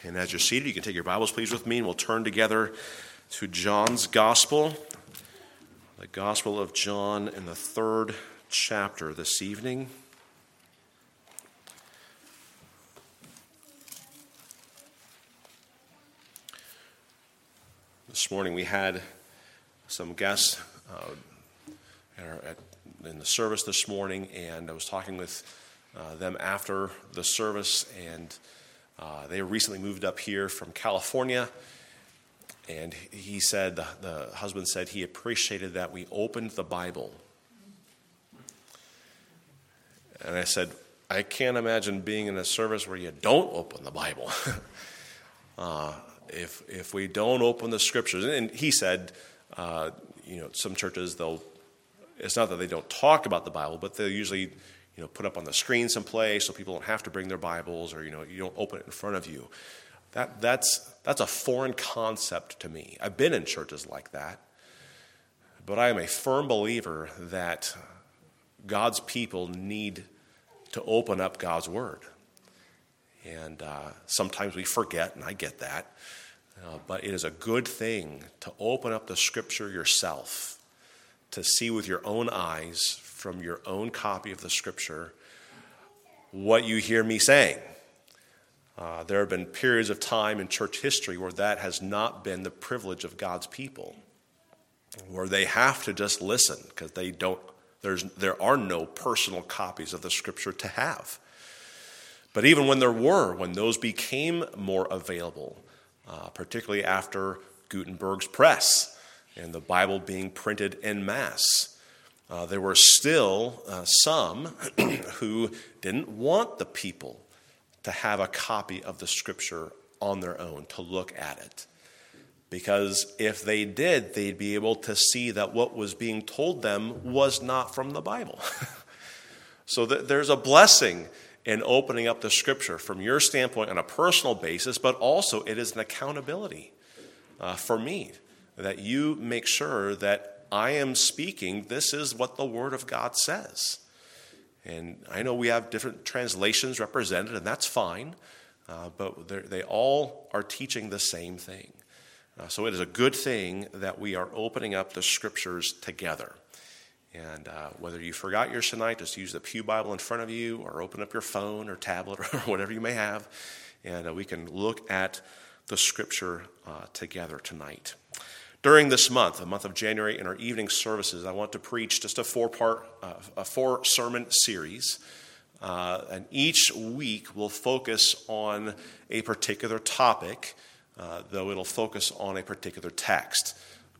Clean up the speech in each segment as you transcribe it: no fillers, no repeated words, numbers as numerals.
And as you're seated, you can take your Bibles, please, with me, and we'll turn together to John's Gospel, the Gospel of John in the 3rd chapter this evening. This morning we had some guests in the service this morning, and I was talking with them after the service, and they recently moved up here from California, and he said, the husband said he appreciated that we opened the Bible. And I said, I can't imagine being in a service where you don't open the Bible. If we don't open the Scriptures, and he said, some churches, it's not that they don't talk about the Bible, but they'll usually put up on the screen someplace so people don't have to bring their Bibles, or you don't open it in front of you. That's a foreign concept to me. I've been in churches like that, but I am a firm believer that God's people need to open up God's Word. And sometimes we forget, and I get that, but it is a good thing to open up the Scripture yourself, to see with your own eyes, from your own copy of the Scripture, what you hear me saying. There have been periods of time in church history where that has not been the privilege of God's people, where they have to just listen because there are no personal copies of the Scripture to have. But even when when those became more available, particularly after Gutenberg's press and the Bible being printed en masse, there were still some who didn't want the people to have a copy of the Scripture on their own, to look at it. Because if they did, they'd be able to see that what was being told them was not from the Bible. So there's a blessing in opening up the Scripture from your standpoint on a personal basis, but also it is an accountability for me, that you make sure that I am speaking, this is what the Word of God says. And I know we have different translations represented, and that's fine, but they all are teaching the same thing. So it is a good thing that we are opening up the Scriptures together. And whether you forgot yours tonight, just use the Pew Bible in front of you, or open up your phone or tablet or whatever you may have, and we can look at the Scripture together tonight. During this month, the month of January, in our evening services, I want to preach just a four-sermon series. And each week will focus on a particular topic, though it'll focus on a particular text.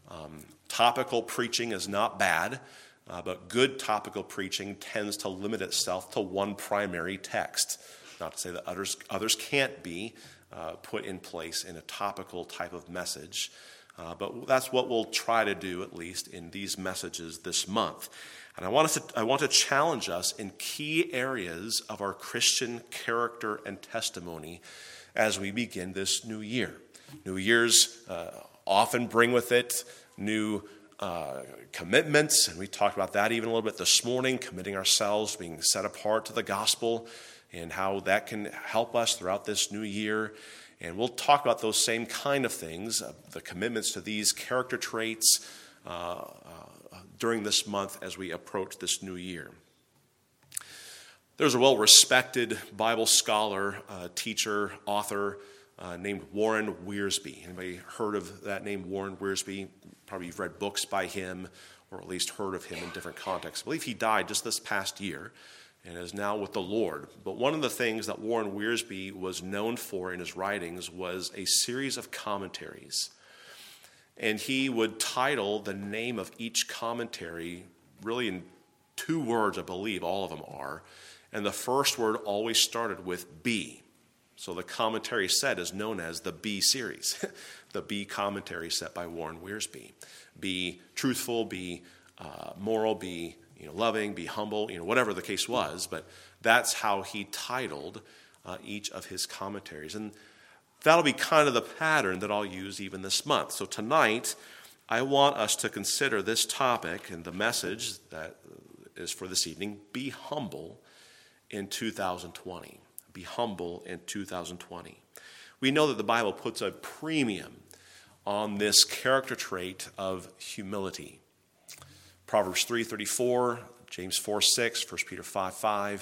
Topical preaching is not bad, but good topical preaching tends to limit itself to one primary text. Not to say that others can't be put in place in a topical type of message. But that's what we'll try to do, at least in these messages this month. And I want to challenge us in key areas of our Christian character and testimony as we begin this new year. New years often bring with it new commitments, and we talked about that even a little bit this morning, committing ourselves, being set apart to the gospel, and how that can help us throughout this new year. And we'll talk about those same kind of things, the commitments to these character traits during this month as we approach this new year. There's a well-respected Bible scholar, teacher, author named Warren Wiersbe. Anybody heard of that name, Warren Wiersbe? Probably you've read books by him, or at least heard of him in different contexts. I believe he died just this past year and is now with the Lord. But one of the things that Warren Wiersbe was known for in his writings was a series of commentaries. And he would title the name of each commentary really in 2 words, I believe all of them are. And the first word always started with B. So the commentary set is known as the B series, the B commentary set by Warren Wiersbe. Be truthful, be moral, be loving, be humble, whatever the case was, but that's how he titled each of his commentaries. And that'll be kind of the pattern that I'll use even this month. So tonight, I want us to consider this topic, and the message that is for this evening, be humble in 2020. Be humble in 2020. we know that the Bible puts a premium on this character trait of humility. Proverbs 3:34, James 4:6, 1 Peter 5:5,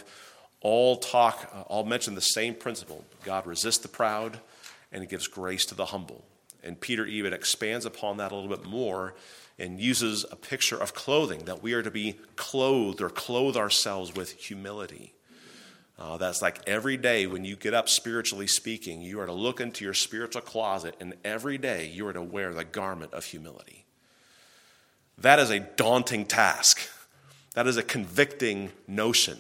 all mention the same principle. God resists the proud, and he gives grace to the humble. And Peter even expands upon that a little bit more and uses a picture of clothing, that we are to be clothed or clothe ourselves with humility. That's like every day when you get up, spiritually speaking, you are to look into your spiritual closet, and every day you are to wear the garment of humility. That is a daunting task. That is a convicting notion,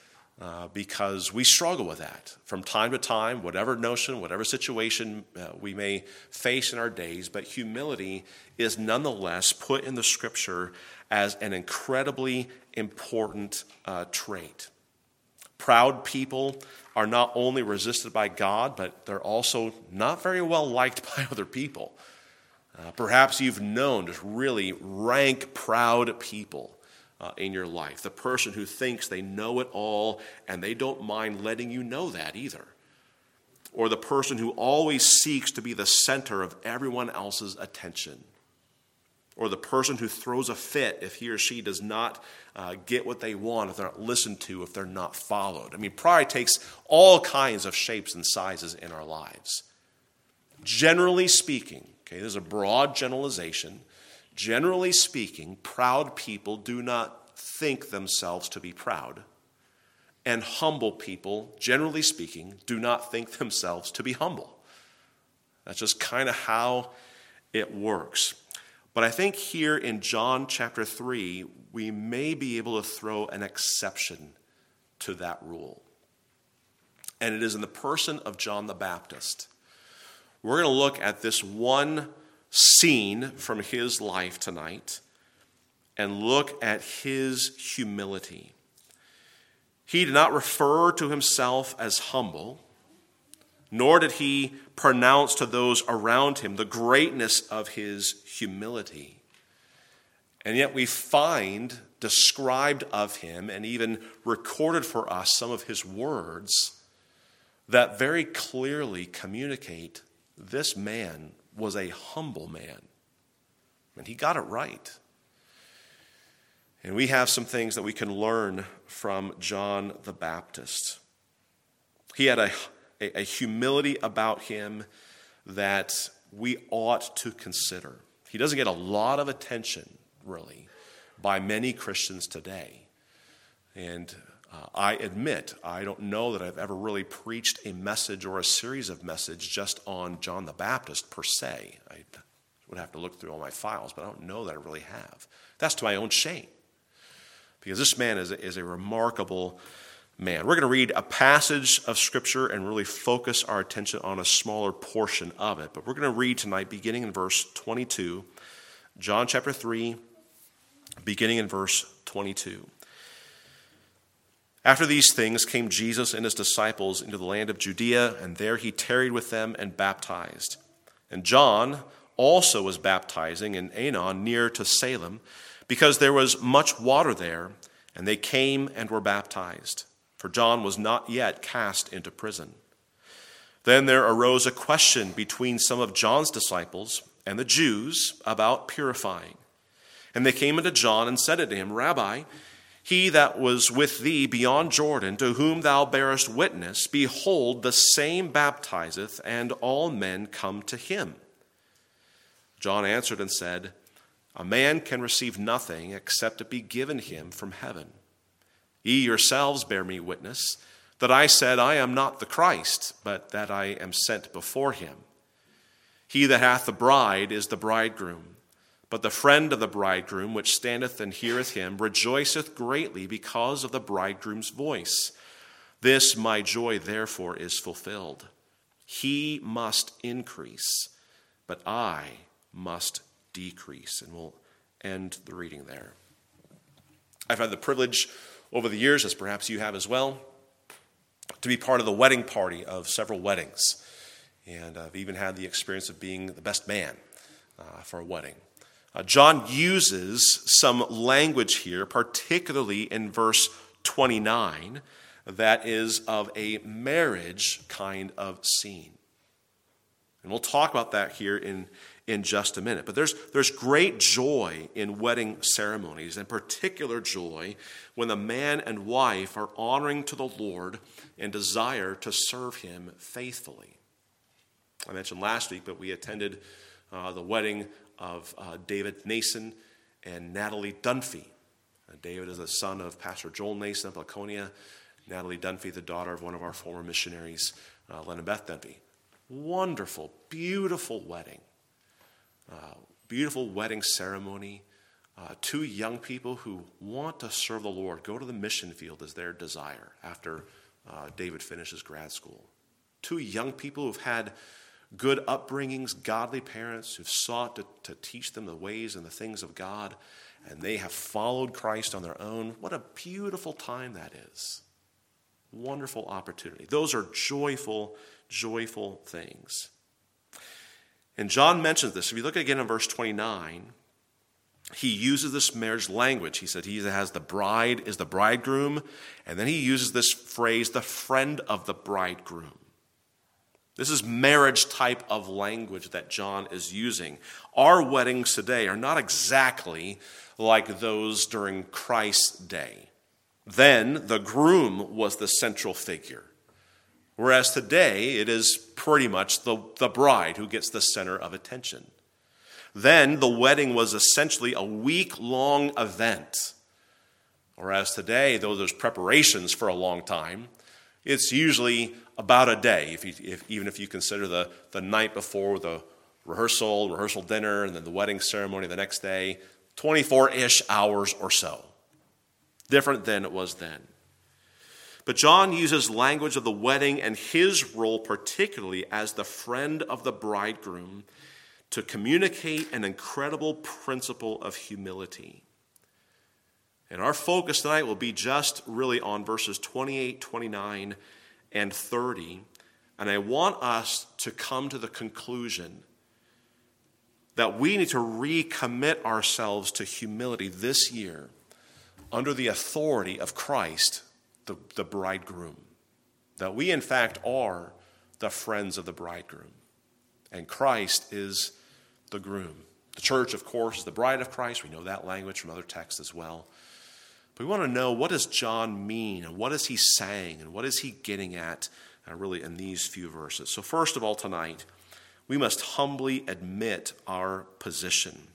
because we struggle with that from time to time, whatever notion, whatever situation we may face in our days. But humility is nonetheless put in the Scripture as an incredibly important trait. Proud people are not only resisted by God, but they're also not very well liked by other people. Perhaps you've known just really rank, proud people in your life. The person who thinks they know it all and they don't mind letting you know that either. Or the person who always seeks to be the center of everyone else's attention. Or the person who throws a fit if he or she does not get what they want, if they're not listened to, if they're not followed. I mean, pride takes all kinds of shapes and sizes in our lives. Generally speaking, okay, there's a broad generalization. Generally speaking, proud people do not think themselves to be proud. And humble people, generally speaking, do not think themselves to be humble. That's just kind of how it works. But I think here in John chapter 3, we may be able to throw an exception to that rule. And it is in the person of John the Baptist. We're going to look at this one scene from his life tonight and look at his humility. He did not refer to himself as humble, nor did he pronounce to those around him the greatness of his humility. And yet we find described of him and even recorded for us some of his words that very clearly communicate this man was a humble man. And he got it right. And we have some things that we can learn from John the Baptist. He had a humility about him that we ought to consider. He doesn't get a lot of attention, really, by many Christians today. And I admit, I don't know that I've ever really preached a message or a series of messages just on John the Baptist per se. I would have to look through all my files, but I don't know that I really have. That's to my own shame, because this man is a remarkable man. We're going to read a passage of Scripture and really focus our attention on a smaller portion of it. But we're going to read tonight beginning in verse 22, John chapter 3, beginning in verse 22. After these things came Jesus and his disciples into the land of Judea, and there he tarried with them and baptized. And John also was baptizing in Aenon near to Salem, because there was much water there, and they came and were baptized. For John was not yet cast into prison. Then there arose a question between some of John's disciples and the Jews about purifying. And they came unto John and said unto him, Rabbi, he that was with thee beyond Jordan, to whom thou bearest witness, behold, the same baptizeth, and all men come to him. John answered and said, A man can receive nothing except it be given him from heaven. Ye yourselves bear me witness, that I said, I am not the Christ, but that I am sent before him. He that hath the bride is the bridegroom. But the friend of the bridegroom, which standeth and heareth him, rejoiceth greatly because of the bridegroom's voice. This my joy therefore is fulfilled. He must increase, but I must decrease. And we'll end the reading there. I've had the privilege over the years, as perhaps you have as well, to be part of the wedding party of several weddings. And I've even had the experience of being the best man for a wedding. John uses some language here, particularly in verse 29, that is of a marriage kind of scene. And we'll talk about that here in just a minute. But there's great joy in wedding ceremonies, and particular joy when the man and wife are honoring to the Lord and desire to serve him faithfully. I mentioned last week, but we attended the wedding of David Nason and Natalie Dunphy. David is the son of Pastor Joel Nason of Laconia. Natalie Dunphy, the daughter of one of our former missionaries, Len and Beth Dunphy. Wonderful, beautiful wedding. Beautiful wedding ceremony. Two young people who want to serve the Lord, go to the mission field as their desire after David finishes grad school. Two young people who've had good upbringings, godly parents who've sought to teach them the ways and the things of God, and they have followed Christ on their own. What a beautiful time that is. Wonderful opportunity. Those are joyful, joyful things. And John mentions this. If you look again in verse 29, he uses this marriage language. He said he has the bride is the bridegroom, and then he uses this phrase, the friend of the bridegroom. This is marriage type of language that John is using. Our weddings today are not exactly like those during Christ's day. Then the groom was the central figure. Whereas today, it is pretty much the bride who gets the center of attention. Then the wedding was essentially a week-long event. Whereas today, though there's preparations for a long time, it's usually about a day, even if you consider the night before the rehearsal dinner, and then the wedding ceremony the next day, 24-ish hours or so. Different than it was then. But John uses language of the wedding and his role particularly as the friend of the bridegroom to communicate an incredible principle of humility. And our focus tonight will be just really on verses 28, 29, and 30. And I want us to come to the conclusion that we need to recommit ourselves to humility this year under the authority of Christ, the bridegroom. That we, in fact, are the friends of the bridegroom. And Christ is the groom. The church, of course, is the bride of Christ. We know that language from other texts as well. But we want to know, what does John mean? And what is he saying? And what is he getting at really in these few verses? So first of all tonight, we must humbly admit our position.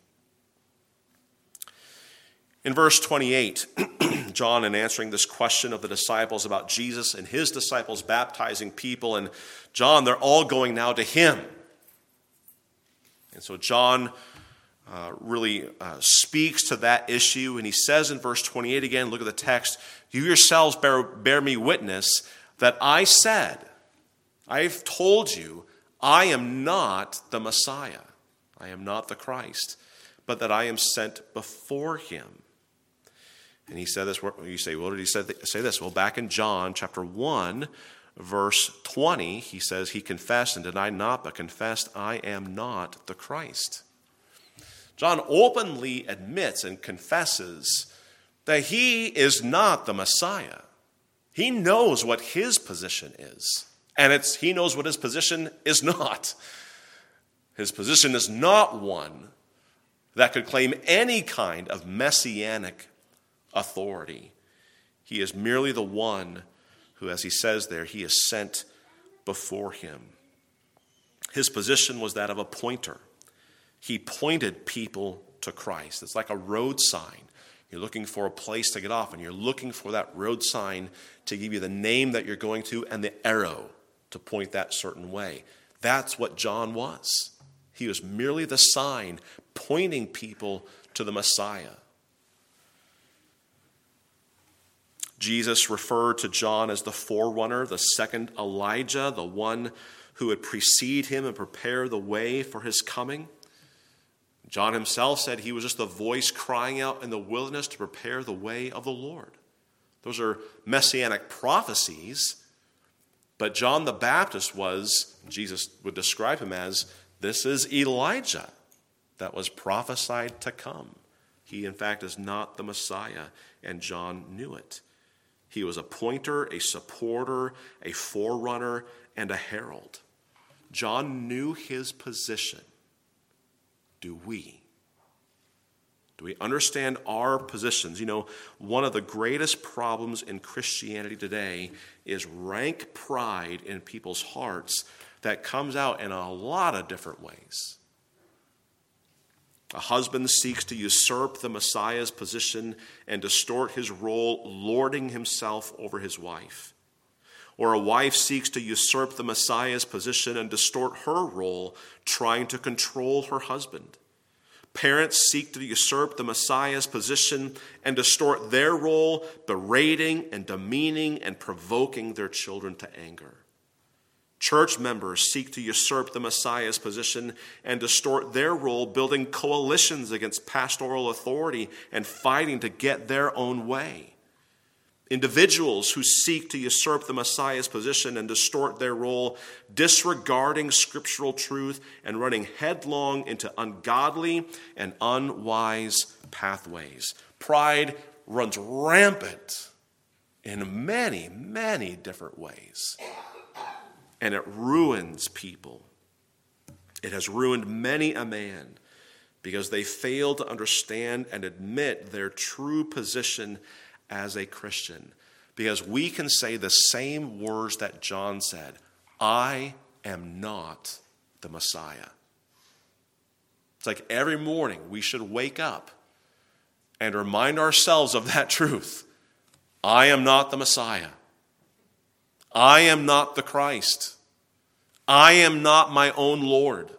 In verse 28, John, in answering this question of the disciples about Jesus and his disciples baptizing people, and John, they're all going now to him. And so John really speaks to that issue, and he says in verse 28 again, look at the text, you yourselves bear me witness that I said, I've told you, I am not the Messiah. I am not the Christ, but that I am sent before him. And he said this, you say, well, did he say this? Well, back in John chapter 1, verse 20, he says, he confessed and denied not, but confessed, I am not the Christ. John openly admits and confesses that he is not the Messiah. He knows what his position is. And he knows what his position is not. His position is not one that could claim any kind of messianic authority. He is merely the one who, as he says there, he is sent before him. His position was that of a pointer. He pointed people to Christ. It's like a road sign. You're looking for a place to get off, and you're looking for that road sign to give you the name that you're going to and the arrow to point that certain way. That's what John was. He was merely the sign pointing people to the Messiah. Jesus referred to John as the forerunner, the second Elijah, the one who would precede him and prepare the way for his coming. John himself said he was just the voice crying out in the wilderness to prepare the way of the Lord. Those are messianic prophecies, but John the Baptist Jesus would describe him as, this is Elijah that was prophesied to come. He, in fact, is not the Messiah, and John knew it. He was a pointer, a supporter, a forerunner, and a herald. John knew his position. Do we? Do we understand our positions? You know, one of the greatest problems in Christianity today is rank pride in people's hearts that comes out in a lot of different ways. A husband seeks to usurp the Messiah's position and distort his role, lording himself over his wife. Or a wife seeks to usurp the Messiah's position and distort her role, trying to control her husband. Parents seek to usurp the Messiah's position and distort their role, berating and demeaning and provoking their children to anger. Church members seek to usurp the Messiah's position and distort their role, building coalitions against pastoral authority and fighting to get their own way. Individuals who seek to usurp the Messiah's position and distort their role, disregarding scriptural truth and running headlong into ungodly and unwise pathways. Pride runs rampant in many, many different ways. And it ruins people. It has ruined many a man because they fail to understand and admit their true position as a Christian. Because we can say the same words that John said, I am not the Messiah. It's like every morning we should wake up and remind ourselves of that truth. I am not the Messiah. I am not the Christ. I am not my own Lord.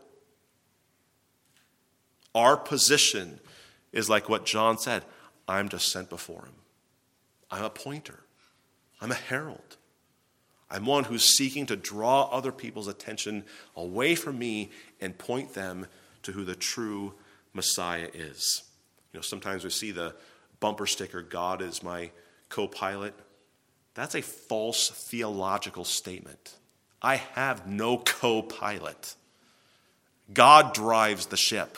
Our position is like what John said. I'm just sent before him. I'm a pointer. I'm a herald. I'm one who's seeking to draw other people's attention away from me and point them to who the true Messiah is. You know, sometimes we see the bumper sticker, God is my co-pilot. That's a false theological statement. I have no co-pilot. God drives the ship.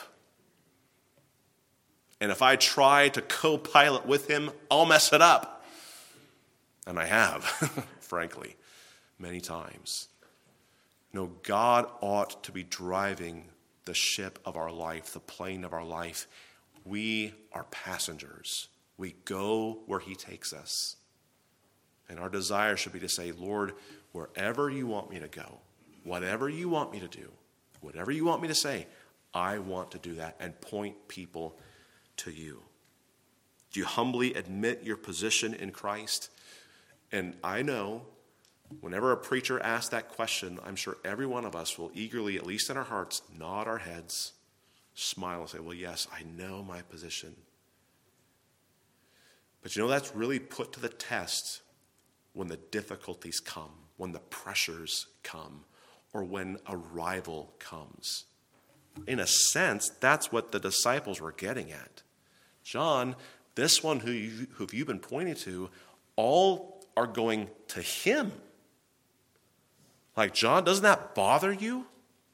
And if I try to co-pilot with him, I'll mess it up. And I have, frankly, many times. No, God ought to be driving the ship of our life, the plane of our life. We are passengers. We go where he takes us. And our desire should be to say, Lord, wherever you want me to go, whatever you want me to do, whatever you want me to say, I want to do that and point people to you. Do you humbly admit your position in Christ? And I know whenever a preacher asks that question, I'm sure every one of us will eagerly, at least in our hearts, nod our heads, smile and say, well, yes, I know my position. But you know, that's really put to the test when the difficulties come, when the pressures come, or when a rival comes. In a sense, that's what the disciples were getting at. John, this one who you've been pointing to, all are going to him. Like, John, doesn't that bother you?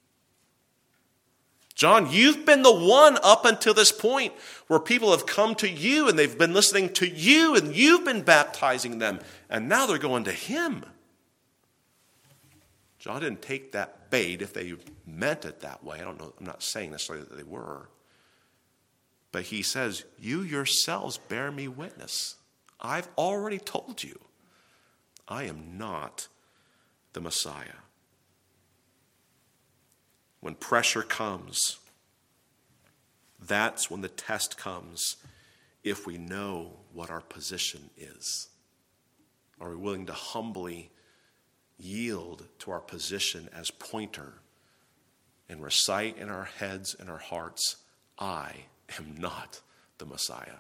John, you've been the one up until this point where people have come to you and they've been listening to you and you've been baptizing them. And now they're going to him. John didn't take that bait if they meant it that way. I don't know. I'm not saying necessarily that they were. But he says, you yourselves bear me witness. I've already told you. I am not the Messiah. When pressure comes, that's when the test comes if we know what our position is. Are we willing to humbly yield to our position as pointer and recite in our heads and our hearts, I am not the Messiah?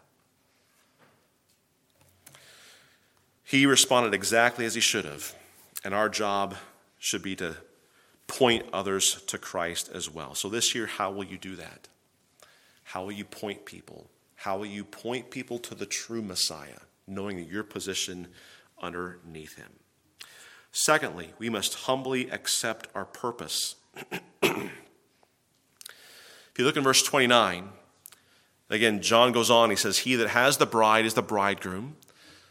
He responded exactly as he should have, and our job should be to point others to Christ as well. So this year, how will you do that? How will you point people? How will you point people to the true Messiah, knowing that your position underneath him? Secondly, we must humbly accept our purpose. If you look in verse 29, again, John goes on, he says, he that has the bride is the bridegroom.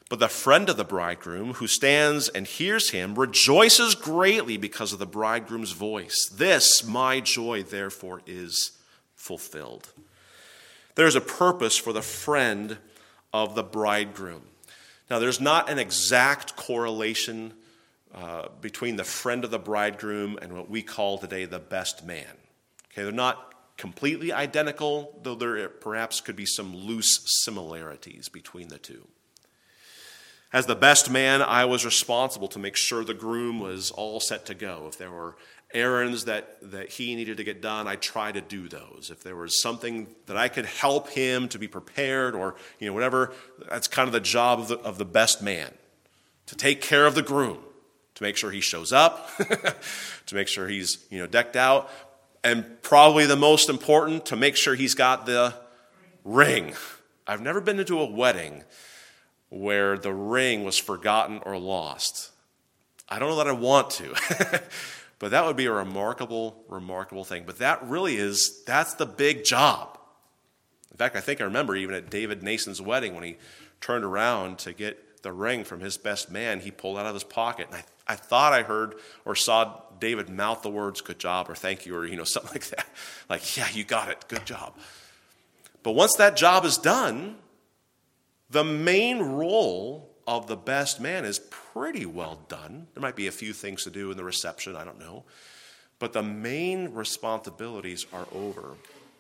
But the friend of the bridegroom who stands and hears him rejoices greatly because of the bridegroom's voice. This, my joy, therefore, is fulfilled. There's a purpose for the friend of the bridegroom. Now, there's not an exact correlation between the friend of the bridegroom and what we call today the best man. Okay, they're not completely identical, though there perhaps could be some loose similarities between the two. As the best man, I was responsible to make sure the groom was all set to go. If there were errands that he needed to get done, I tried to do those. If there was something that I could help him to be prepared or whatever, that's kind of the job of the best man, to take care of the groom, to make sure he shows up, to make sure he's decked out, and probably the most important, to make sure he's got the ring. I've never been into a wedding where the ring was forgotten or lost. I don't know that I want to, but that would be a remarkable, remarkable thing. But that's the big job. In fact, I think I remember even at David Nason's wedding when he turned around to get the ring from his best man, he pulled it out of his pocket. And I thought I heard or saw David mouth the words, "Good job," or "Thank you," or something like that. Like, yeah, you got it. Good job. But once that job is done, the main role of the best man is pretty well done. There might be a few things to do in the reception, I don't know. But the main responsibilities are over.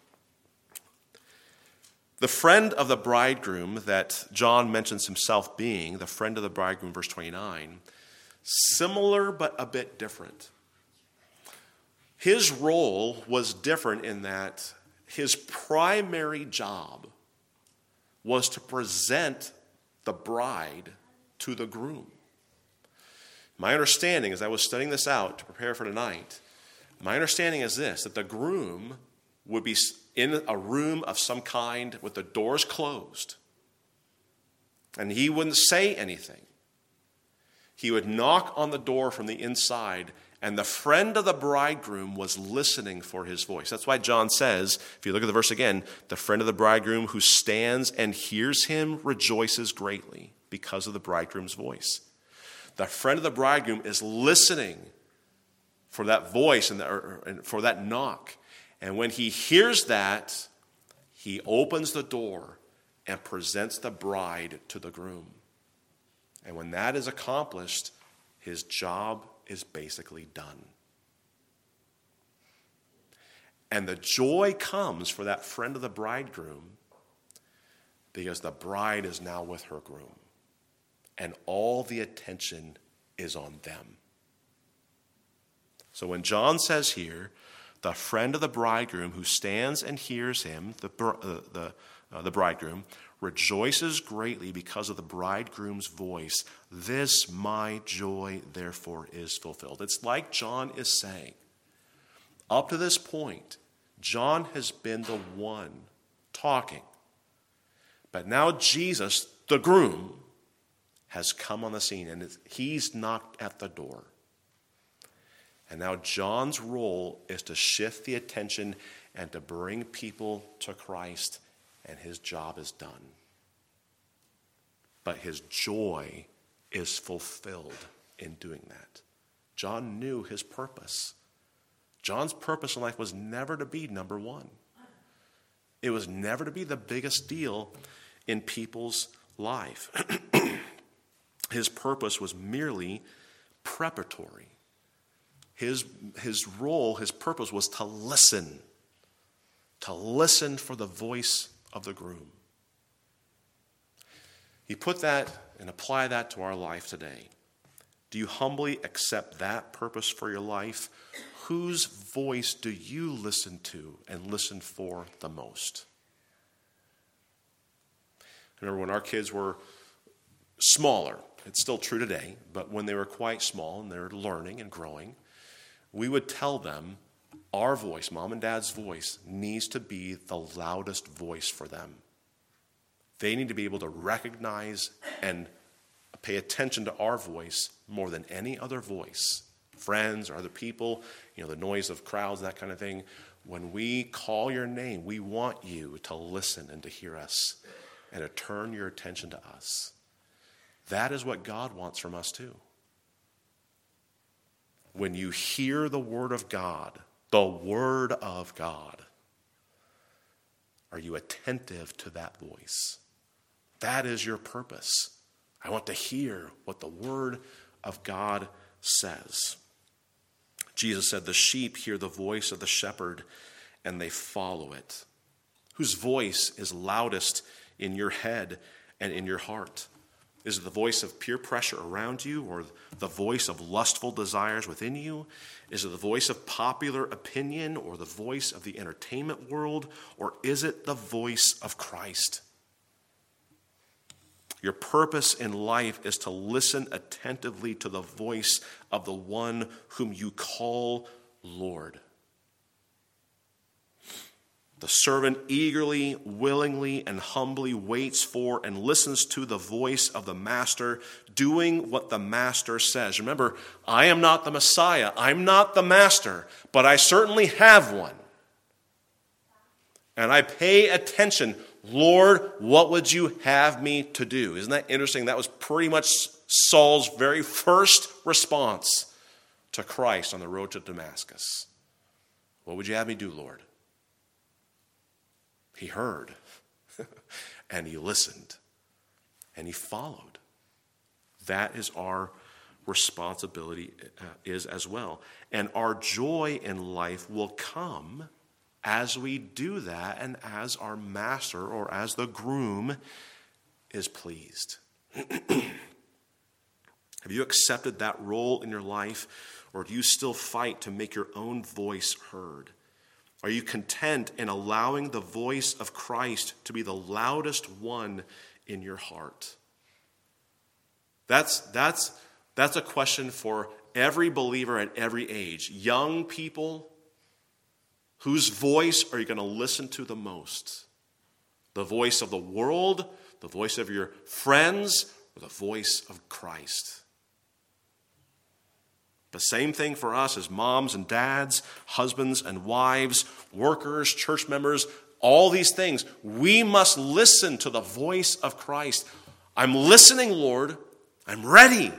The friend of the bridegroom that John mentions himself being, the friend of the bridegroom, verse 29, similar but a bit different. His role was different in that his primary job was to present the bride to the groom. My understanding, as I was studying this out to prepare for tonight, my understanding is this, that the groom would be in a room of some kind with the doors closed, and he wouldn't say anything. He would knock on the door from the inside, and the friend of the bridegroom was listening for his voice. That's why John says, if you look at the verse again, the friend of the bridegroom who stands and hears him rejoices greatly because of the bridegroom's voice. The friend of the bridegroom is listening for that voice and for that knock. And when he hears that, he opens the door and presents the bride to the groom. And when that is accomplished, his job is basically done. And the joy comes for that friend of the bridegroom because the bride is now with her groom. And all the attention is on them. So when John says here, the friend of the bridegroom who stands and hears him, the bridegroom, rejoices greatly because of the bridegroom's voice. This my joy, therefore, is fulfilled. It's like John is saying, up to this point, John has been the one talking. But now Jesus, the groom, has come on the scene, and he's knocked at the door. And now John's role is to shift the attention and to bring people to Christ, and his job is done. But his joy is fulfilled in doing that. John knew his purpose. John's purpose in life was never to be number one. It was never to be the biggest deal in people's life. His purpose was merely preparatory. His role, his purpose was to listen for the voice of the groom. You put that and apply that to our life today. Do you humbly accept that purpose for your life? Whose voice do you listen to and listen for the most? I remember when our kids were smaller, it's still true today, but when they were quite small and they were learning and growing, we would tell them our voice, mom and dad's voice, needs to be the loudest voice for them. They need to be able to recognize and pay attention to our voice more than any other voice. Friends or other people, the noise of crowds, that kind of thing. When we call your name, we want you to listen and to hear us and to turn your attention to us. That is what God wants from us too. When you hear the word of God, are you attentive to that voice? That is your purpose. I want to hear what the word of God says. Jesus said, the sheep hear the voice of the shepherd and they follow it. Whose voice is loudest in your head and in your heart? Is it the voice of peer pressure around you, or the voice of lustful desires within you? Is it the voice of popular opinion, or the voice of the entertainment world, or is it the voice of Christ? Your purpose in life is to listen attentively to the voice of the one whom you call Lord. The servant eagerly, willingly, and humbly waits for and listens to the voice of the master, doing what the master says. Remember, I am not the Messiah. I'm not the master, but I certainly have one. And I pay attention. Lord, what would you have me to do? Isn't that interesting? That was pretty much Saul's very first response to Christ on the road to Damascus. What would you have me do, Lord? He heard, and he listened, and he followed. That is our responsibility is as well. And our joy in life will come as we do that and as our master or as the groom is pleased. Have you accepted that role in your life, or do you still fight to make your own voice heard? Are you content in allowing the voice of Christ to be the loudest one in your heart? That's a question for every believer at every age. Young people, whose voice are you going to listen to the most? The voice of the world, the voice of your friends, or the voice of Christ? The same thing for us as moms and dads, husbands and wives, workers, church members, all these things. We must listen to the voice of Christ. I'm listening, Lord. I'm ready.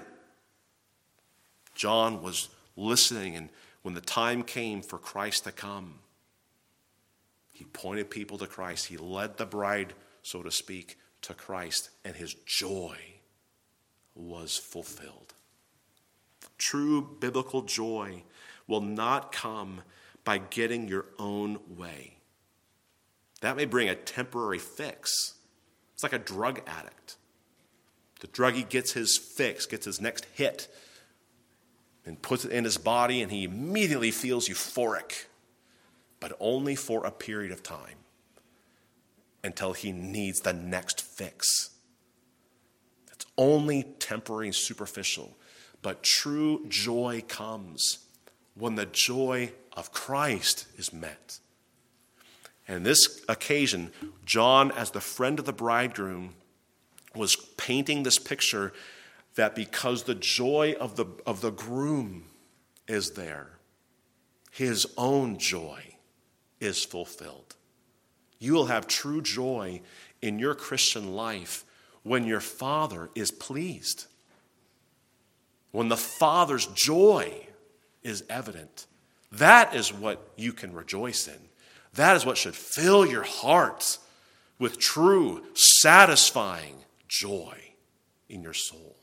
John was listening, and when the time came for Christ to come, he pointed people to Christ. He led the bride, so to speak, to Christ, and his joy was fulfilled. True biblical joy will not come by getting your own way. That may bring a temporary fix. It's like a drug addict. The druggie gets his fix, gets his next hit, and puts it in his body, and he immediately feels euphoric, but only for a period of time until he needs the next fix. It's only temporary and superficial. But true joy comes when the joy of Christ is met. And in this occasion, John, as the friend of the bridegroom, was painting this picture that because the joy of the groom is there, his own joy is fulfilled. You will have true joy in your Christian life when your Father is pleased. When the Father's joy is evident. That is what you can rejoice in. That is what should fill your heart with true, satisfying joy in your soul.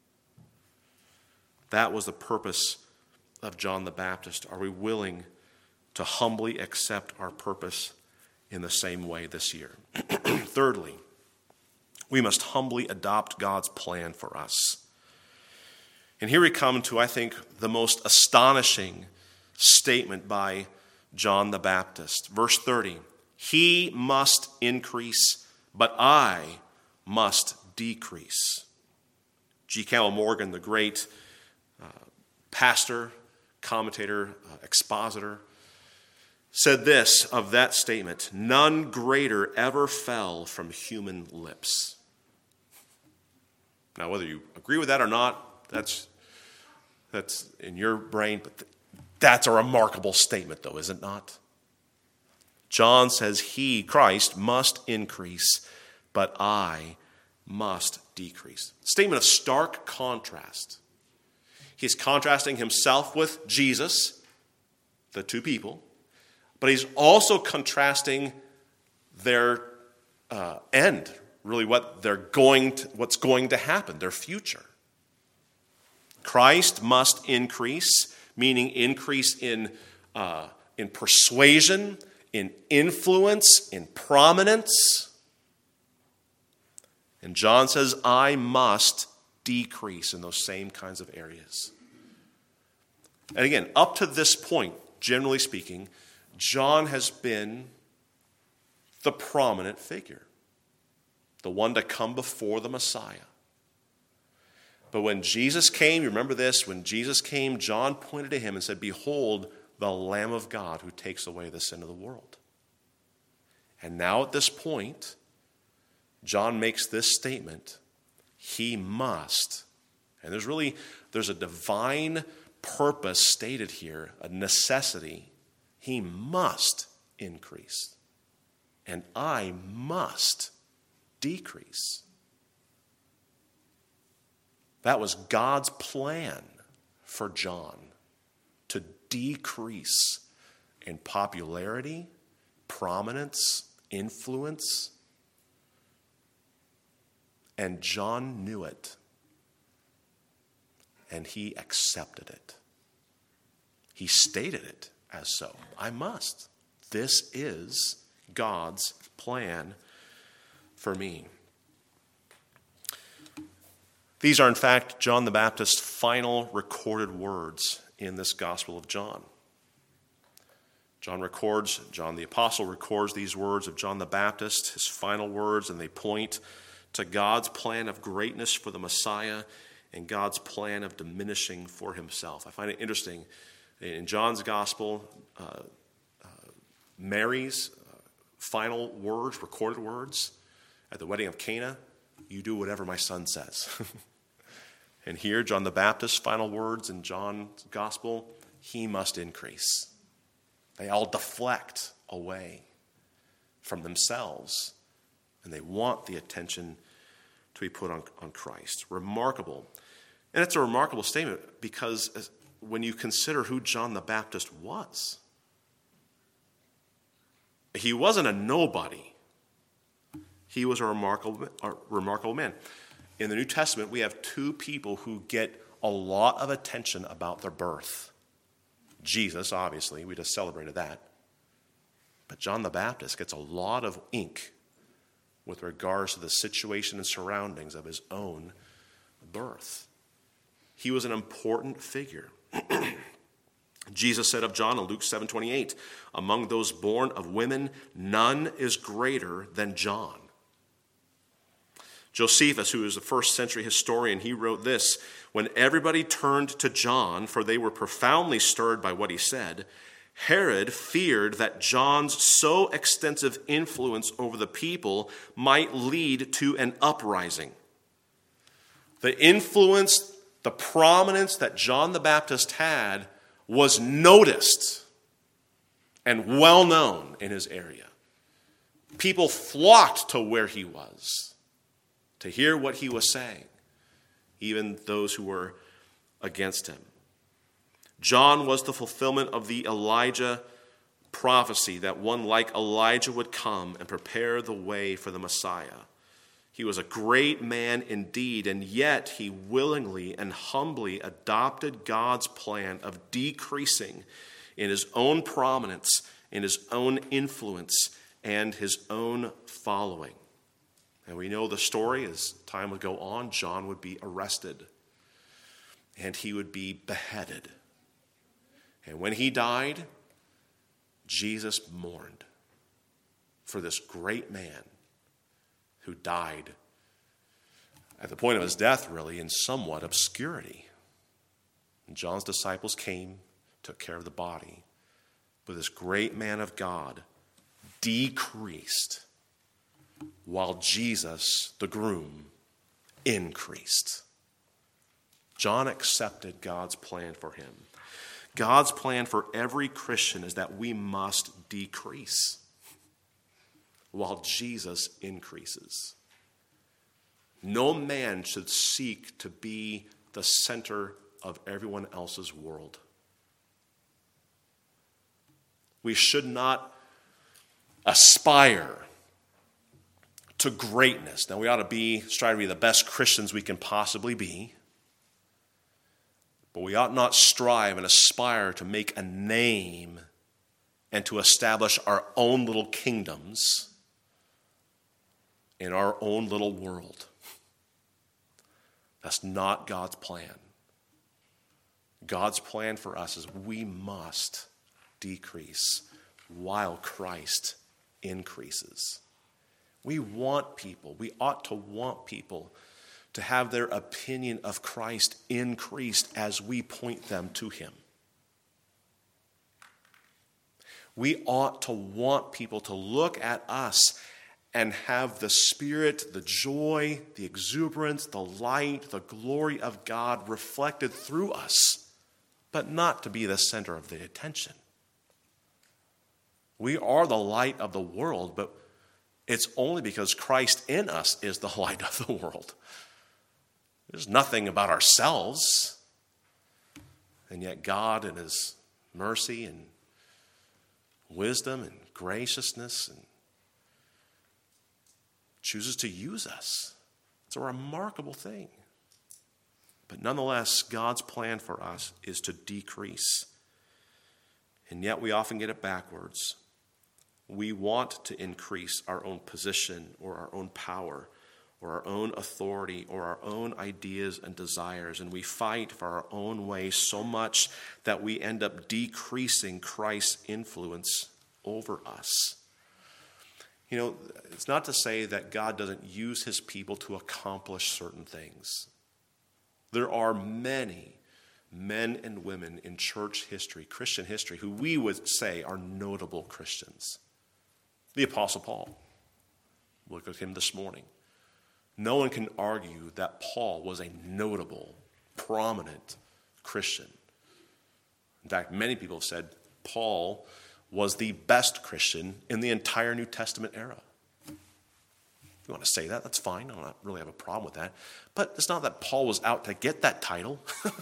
That was the purpose of John the Baptist. Are we willing to humbly accept our purpose in the same way this year? Thirdly, we must humbly adopt God's plan for us. And here we come to, I think, the most astonishing statement by John the Baptist. Verse 30, he must increase, but I must decrease. G. Campbell Morgan, the great pastor, commentator, expositor, said this of that statement: none greater ever fell from human lips. Now, whether you agree with that or not, that's in your brain, but that's a remarkable statement, though, is it not? John says he, Christ, must increase, but I must decrease. Statement of stark contrast. He's contrasting himself with Jesus, the two people, but he's also contrasting their end, really what's going to happen, their future. Christ must increase, meaning increase in persuasion, in influence, in prominence. And John says, I must decrease in those same kinds of areas. And again, up to this point, generally speaking, John has been the prominent figure, the one to come before the Messiah. But when Jesus came, you remember this, when Jesus came, John pointed to him and said, behold, the Lamb of God who takes away the sin of the world. And now at this point, John makes this statement, he must, and there's a divine purpose stated here, a necessity. He must increase, and I must decrease. That was God's plan for John, to decrease in popularity, prominence, influence. And John knew it, and he accepted it. He stated it as so. I must. This is God's plan for me. These are, in fact, John the Baptist's final recorded words in this Gospel of John. John the Apostle records these words of John the Baptist, his final words, and they point to God's plan of greatness for the Messiah and God's plan of diminishing for himself. I find it interesting. In John's Gospel, Mary's final words, recorded words, at the wedding of Cana, you do whatever my son says. And here, John the Baptist's final words in John's Gospel, he must increase. They all deflect away from themselves, and they want the attention to be put on Christ. Remarkable. And it's a remarkable statement because when you consider who John the Baptist was, he wasn't a nobody. He was a remarkable man. In the New Testament, we have two people who get a lot of attention about their birth. Jesus, obviously, we just celebrated that. But John the Baptist gets a lot of ink with regards to the situation and surroundings of his own birth. He was an important figure. Jesus said of John in Luke 7:28, among those born of women, none is greater than John. Josephus, who is a first century historian, he wrote this, when everybody turned to John, for they were profoundly stirred by what he said, Herod feared that John's so extensive influence over the people might lead to an uprising. The influence, the prominence that John the Baptist had was noticed and well known in his area. People flocked to where he was to hear what he was saying, even those who were against him. John was the fulfillment of the Elijah prophecy that one like Elijah would come and prepare the way for the Messiah. He was a great man indeed, and yet he willingly and humbly adopted God's plan of decreasing in his own prominence, in his own influence, and his own following. And we know the story. As time would go on, John would be arrested, and he would be beheaded. And when he died, Jesus mourned for this great man who died at the point of his death, really, in somewhat obscurity. And John's disciples came, took care of the body. But this great man of God decreased while Jesus, the groom, increased. John accepted God's plan for him. God's plan for every Christian is that we must decrease while Jesus increases. No man should seek to be the center of everyone else's world. We should not aspire to greatness. Now, we ought to strive to be the best Christians we can possibly be. But we ought not strive and aspire to make a name and to establish our own little kingdoms in our own little world. That's not God's plan. God's plan for us is we must decrease while Christ increases. We ought to want people to have their opinion of Christ increased as we point them to him. We ought to want people to look at us and have the Spirit, the joy, the exuberance, the light, the glory of God reflected through us, but not to be the center of the attention. We are the light of the world, but it's only because Christ in us is the light of the world. There's nothing about ourselves. And yet God in his mercy and wisdom and graciousness and chooses to use us. It's a remarkable thing. But nonetheless, God's plan for us is to decrease. And yet we often get it backwards. We want to increase our own position or our own power or our own authority or our own ideas and desires. And we fight for our own way so much that we end up decreasing Christ's influence over us. You know, it's not to say that God doesn't use his people to accomplish certain things. There are many men and women in church history, Christian history, who we would say are notable Christians. The Apostle Paul. Look at him this morning. No one can argue that Paul was a notable, prominent Christian. In fact, many people have said Paul was the best Christian in the entire New Testament era. If you want to say that, that's fine. I don't really have a problem with that. But it's not that Paul was out to get that title.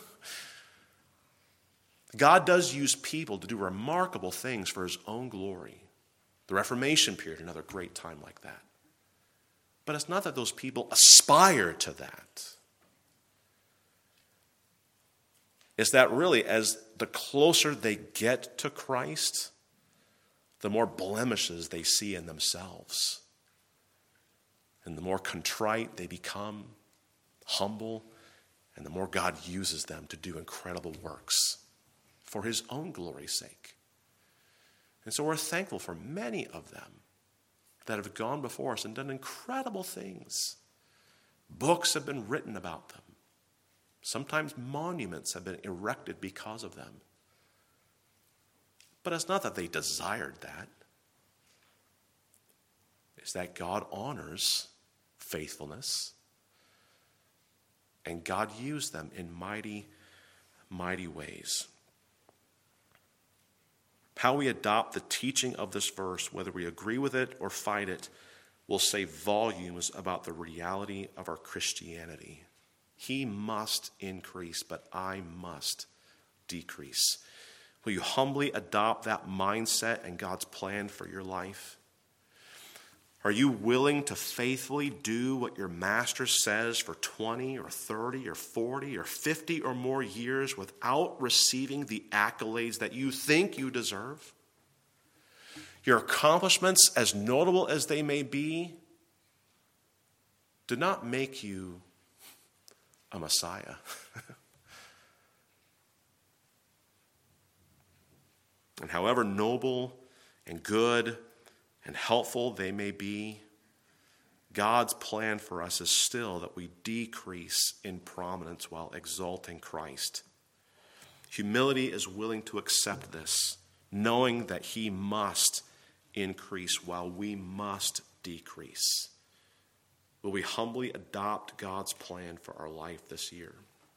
God does use people to do remarkable things for his own glory. The Reformation period, another great time like that. But it's not that those people aspire to that. It's that really as the closer they get to Christ, the more blemishes they see in themselves. And the more contrite they become, humble, and the more God uses them to do incredible works for his own glory's sake. And so we're thankful for many of them that have gone before us and done incredible things. Books have been written about them. Sometimes monuments have been erected because of them. But it's not that they desired that. It's that God honors faithfulness. And God used them in mighty, mighty ways. How we adopt the teaching of this verse, whether we agree with it or fight it, will say volumes about the reality of our Christianity. He must increase, but I must decrease. Will you humbly adopt that mindset and God's plan for your life? Are you willing to faithfully do what your master says for 20 or 30 or 40 or 50 or more years without receiving the accolades that you think you deserve? Your accomplishments, as notable as they may be, do not make you a Messiah. And however noble and good and helpful they may be, God's plan for us is still that we decrease in prominence while exalting Christ. Humility is willing to accept this, knowing that he must increase while we must decrease. Will we humbly adopt God's plan for our life this year?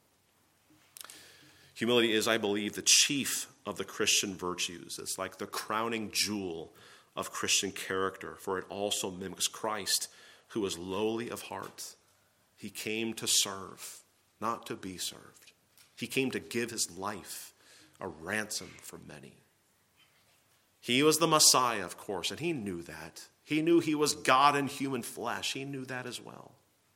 Humility is, I believe, the chief of the Christian virtues. It's like the crowning jewel of Christian character, for it also mimics Christ, who is lowly of heart. He came to serve, not to be served. He came to give his life a ransom for many. He was the Messiah, of course, and he knew that. He knew he was God in human flesh. He knew that as well.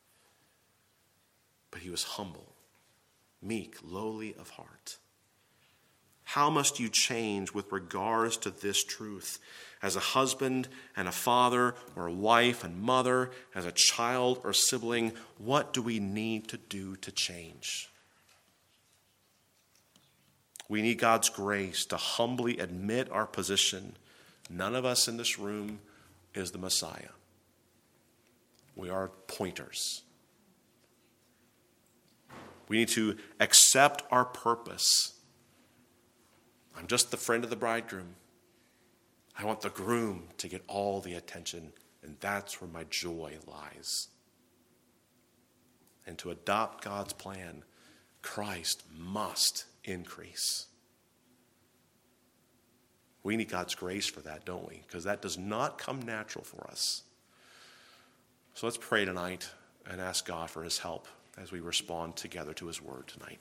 But he was humble, meek, lowly of heart. How must you change with regards to this truth? As a husband and a father or a wife and mother, as a child or sibling, what do we need to do to change? We need God's grace to humbly admit our position. None of us in this room is the Messiah. We are pointers. We need to accept our purpose. I'm just the friend of the bridegroom. I want the groom to get all the attention, and that's where my joy lies. And to adopt God's plan, Christ must increase. We need God's grace for that, don't we? Because that does not come natural for us. So let's pray tonight and ask God for his help as we respond together to his word tonight.